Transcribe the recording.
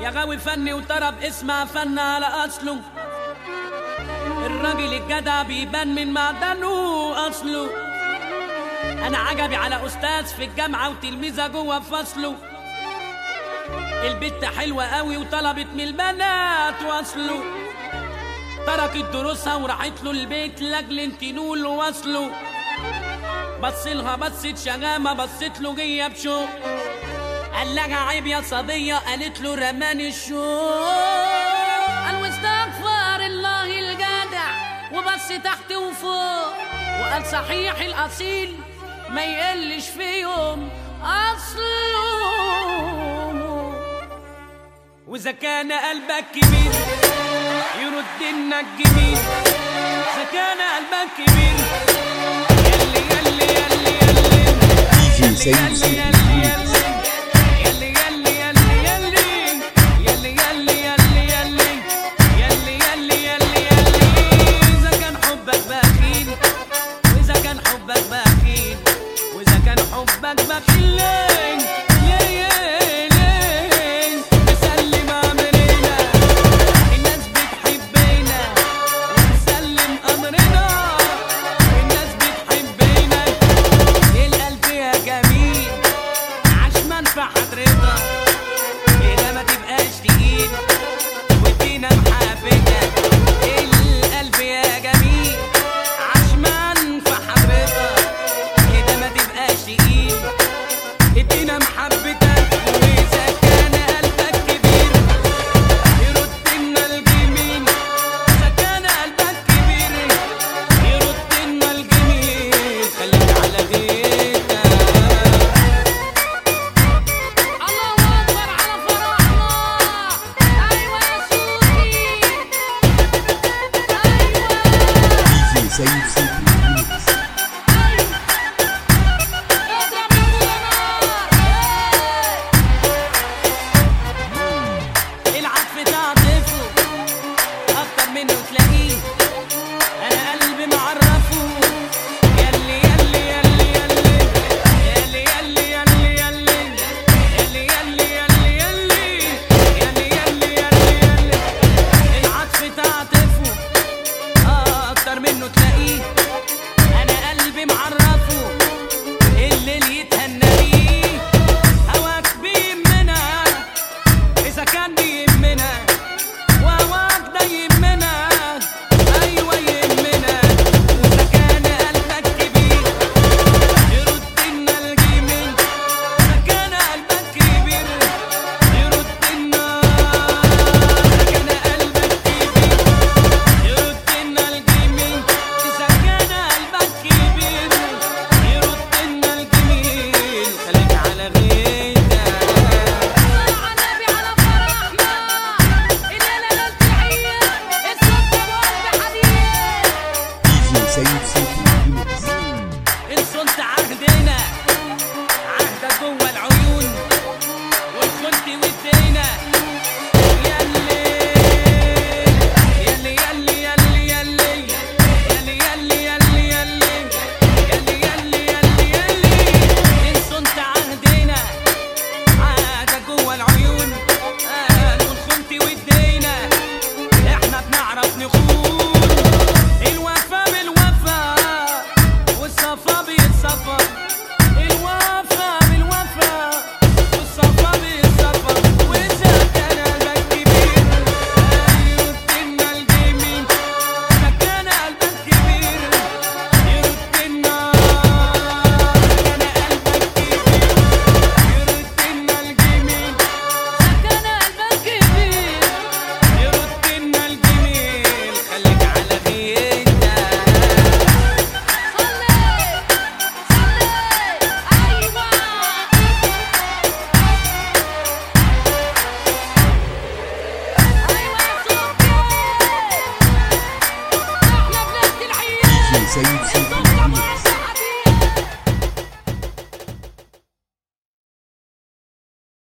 يا غاوي فني وطرب اسمع فن على اصله. الراجل الجدع بيبان من معدنه اصله. انا عجبي على استاذ في الجامعه وتلميذه جوه فصله. البت حلوه قوي وطلبت من البنات وصله. تركت دروسها وراحت له البيت لاجل انتنوا له وصله. بصلها بصت شغامه بصت له جيه بشوق. قال لها عيب يا صبيه قالت له رماني الشوق. قال واستغفر الله الجدع وبص تحت وفوق. وقال صحيح الاصيل ما يقلش في يوم اصله. واذا كان قلبك كبير يرد انك جميل. اذا كان قلبك كبير يلي يلي يلي يلي يلي يلي يلي يلي